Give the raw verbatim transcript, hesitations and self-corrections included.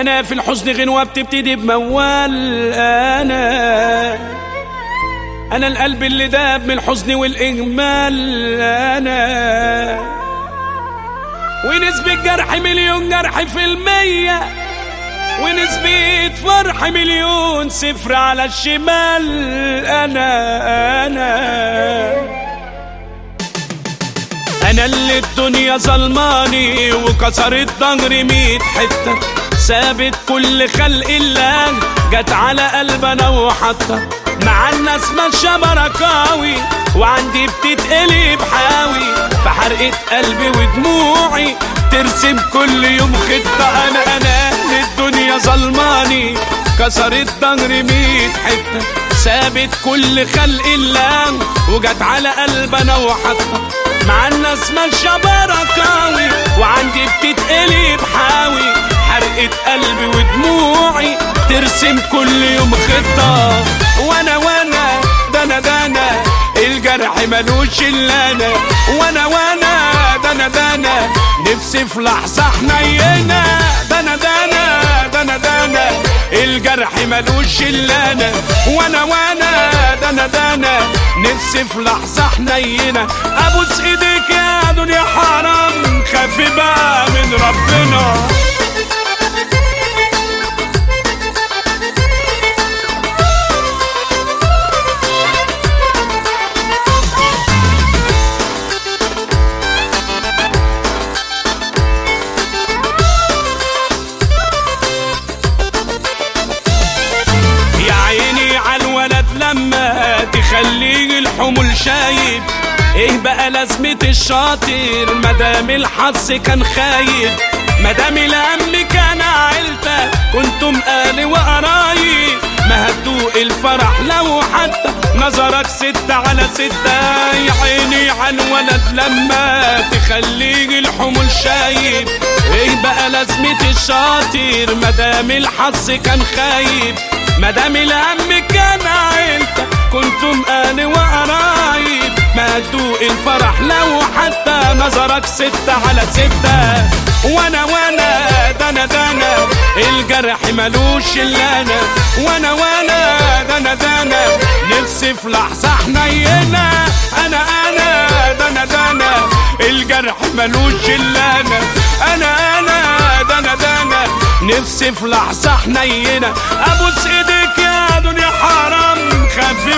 انا في الحزن غنوة بتبتدي بموال. انا انا القلب اللي داب من الحزن والاجمال. انا ونسبة جرح مليون جرح في المية، ونسبة فرح مليون صفر على الشمال. انا انا انا اللي الدنيا ظلماني وكسرت ضهري ميت حتة، سابت كل خلق الله جت على قلبنا وحطة، مع الناس ماشية بركاوي وعندي بتتقلب حاوي، فحرقت قلبي ودموعي ترسم كل يوم خطة. انا انا اللي الدنيا ظلماني كسرت ضهري ميت حتة، سابت كل خلق الله وجت على قلبنا وحطة، مع الناس ماشية بركاوي وعندي بتتقلب حاوي، حرقت قلبي ودموعي ترسم كل يوم خطة. وانا وانا ده انا ده انا الجرح ملوش الا انا، وانا وانا ده انا ده انا نفسي في لحظة حنينة. ده انا ده انا ده انا ده انا الجرح ملوش الا انا، وانا وانا ده انا ده انا نفسي في لحظة حنينة. ابوس ايديك يا دنيا حرام خافي بقى من ربنا. لما تخليه الحمل شايب، ايه بقى لازمة الشاطر مدام الحظ كان خايب، مدام الهم كان عيلتك كنتم اهل وقرايب، ما هتدوق الفرح لو حتى نظرك ستة على ستة. يا عيني عالولد لما تخليه الحمل شايب، ايه بقى لازمة الشاطر مدام الحظ كان خايب، مدام الهم كان عيلتك كنتم اهل وقرايب، ما هتدوق الفرح لو حتى نظرك ستة على ستة. وانا وانا ده انا ده انا الجرح ملوش الا انا، وانا وانا ده انا ده انا نفسي في لحظة حنينة. انا انا ده انا ده انا الجرح ملوش الا انا، انا انا ده انا ده انا نفسي في لحظة حنينة. ابوس ايديك يا دنيا حرام خافي